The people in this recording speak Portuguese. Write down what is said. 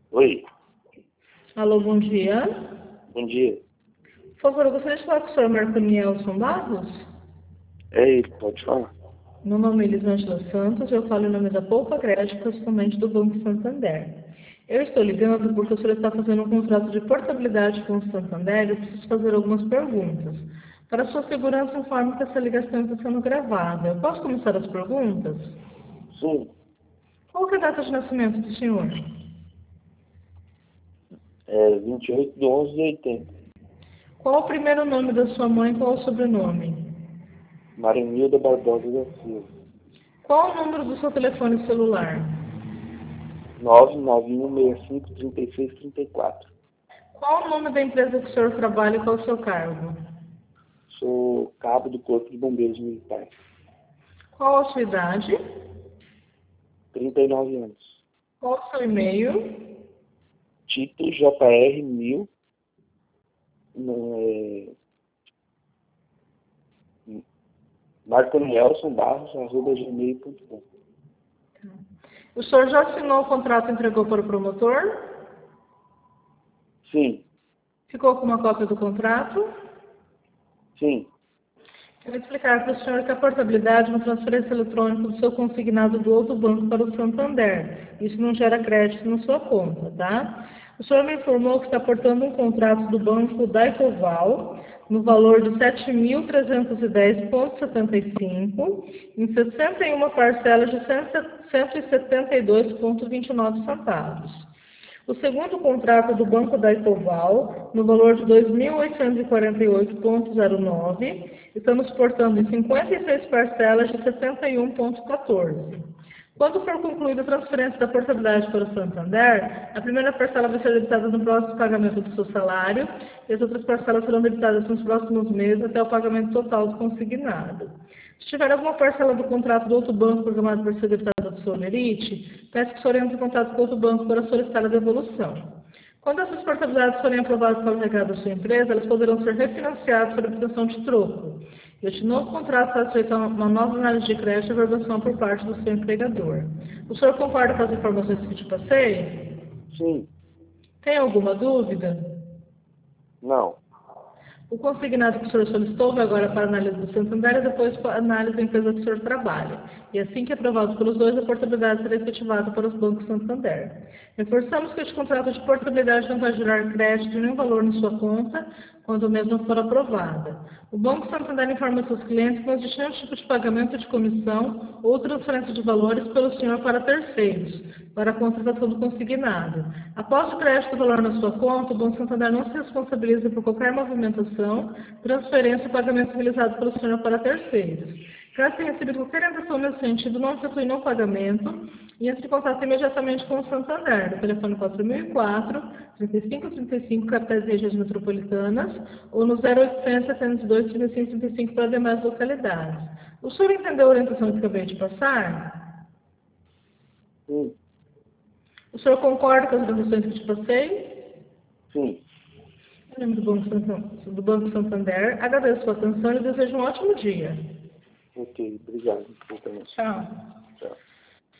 Oi, Alô, bom dia. bom dia. Por favor, eu gostaria de falar com o senhor Marco Nielson Barros. É ele, pode falar? Meu nome é Elisângela Santos, eu falo em nome da Poupa Crédito, correspondente do Banco Santander. Eu estou ligando porque o senhor está fazendo um contrato de portabilidade com o Santander e eu preciso fazer algumas perguntas. Para sua segurança, informe que essa ligação está sendo gravada. Eu posso começar as perguntas? Sim, Qual que é a data de nascimento do senhor? é 28/11/80. Qual o primeiro nome da sua mãe e qual o sobrenome? Marinilda Barbosa da Silva. Qual o número do seu telefone celular? 991653634. Qual o nome da empresa que o senhor trabalha e qual o seu cargo? Sou cabo do Corpo de Bombeiros Militar. Qual a sua idade? 39 anos. Qual o seu e-mail? Título JR1000. marconielsonbarros@gmail.com. O senhor já assinou o contrato e entregou para o promotor? Sim, Ficou com uma cópia do contrato? sim, Quero explicar para o senhor que a portabilidade é uma transferência eletrônica do seu consignado do outro banco para o Santander. Isso não gera crédito na sua conta, tá? O senhor me informou que está portando um contrato do banco Daicoval no valor de 7.310,75 em 61 parcelas de 172,29 centavos. O segundo contrato do Banco da Itoval, no valor de 2.848,09, estamos portando em 56 parcelas de 61,14. Quando for concluída a transferência da portabilidade para o Santander, a primeira parcela vai ser debitada no próximo pagamento do seu salário e as outras parcelas serão debitadas nos próximos meses até o pagamento total do consignado. Se tiver alguma parcela do contrato do outro banco programado para ser debitada do seu Olerite, peço que o senhor entre em contato com outro banco para solicitar a devolução. Quando essas portabilidades forem aprovadas pelo regado da sua empresa, elas poderão ser refinanciadas para obtenção de troco. Este novo contrato está sujeito a uma nova análise de crédito e averbação por parte do seu empregador. O senhor concorda com as informações que te passei? sim, Tem alguma dúvida? não, O consignado que o senhor solicitou vai agora para a análise do Santander e depois para a análise da empresa que o senhor trabalha. E assim que aprovado pelos dois, a portabilidade será efetivada para os bancos Santander. Reforçamos que este contrato de portabilidade não vai gerar crédito nem valor na sua conta quando a mesma for aprovada. O Banco Santander informa seus clientes que não existe nenhum tipo de pagamento de comissão ou transferência de valores pelo senhor para terceiros, para a contratação do consignado. Após o crédito do valor na sua conta, o Banco Santander não se responsabiliza por qualquer movimentação, transferência ou pagamento realizado pelo senhor para terceiros. Caso tenha recebido qualquer indicação nesse sentido, não efetue no pagamento e entre em contato imediatamente com o Santander, no telefone 4004 3535, capitais e regiões metropolitanas, ou no 0800 702 3535 para demais localidades. O senhor entendeu a orientação que acabei de passar? sim, O senhor concorda com as orientações que te passei? sim. Em nome do Banco Santander, agradeço a sua atenção e desejo um ótimo dia. Ok, obrigado. Tchau. Tchau.